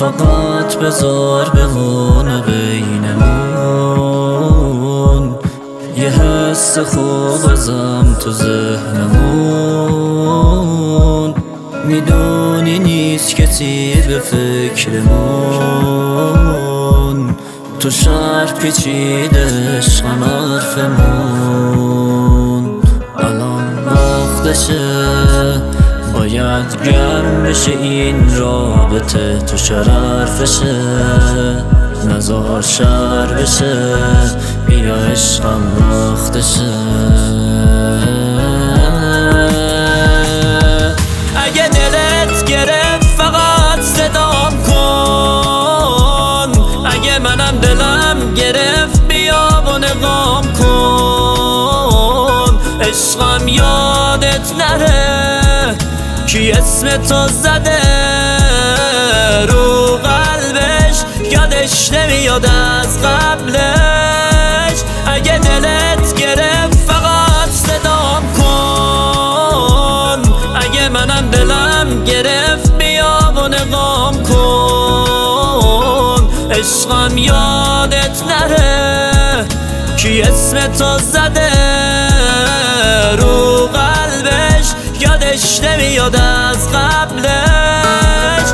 فقط بذار بمونه بینمون یه حس خوب ازم تو ذهنمون. میدونی نیست کسی به فکرمون، تو شهر پیچیده عشقم حرفمون. الان وقتشه باید گرم بشه این رابطه، تو شرفشه نزار شر بشه، بیا عشقم وقتشه. اگه دلت گرفت فقط صدام کن، اگه منم دلم گرفت بیا و نقام کن. عشقم یادت نره کی اسم تو زده رو قلبش، یادش نمیاد از قبلش. اگه دلت گرفت فقط صدام کن، اگه منم دلم گرفت بیا و نقام کن. عشقم یادت نره کی اسم تو زده رو قلبش، یادش نمیاد از قبلش.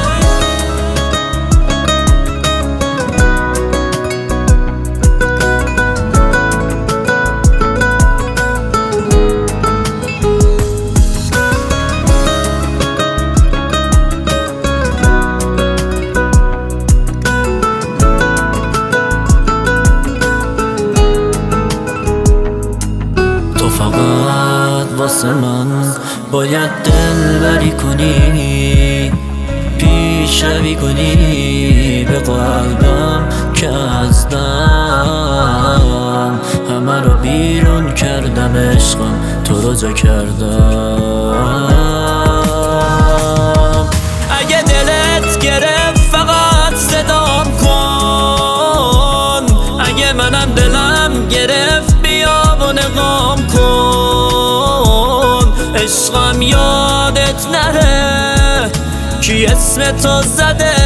تو فقط واسه من باید دل بری کنی، پیشروی کنی به قلبم که از دم همه رو بیرون کردم. عشقم تو رو جا کردم. اگه دلت گرفت فقط صدام کن، اگه منم دلم گرفت بیا و نقام کن. عشقم یادت نره کی اسم تو زده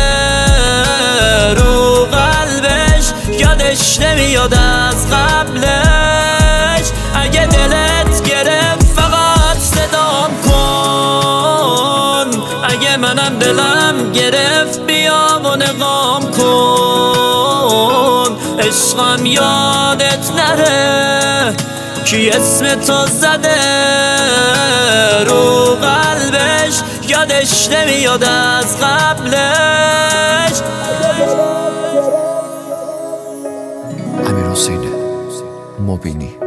رو قلبش، یادش نمیاد از قبلش. اگه دلت گرفت فقط صدام کن، اگه منم دلم گرفت بیا و نقام کن. عشقم یادت نره کی اسم تو زده رو قلبش، یادش نمیاد از قبلش. امیرحسین مبینی.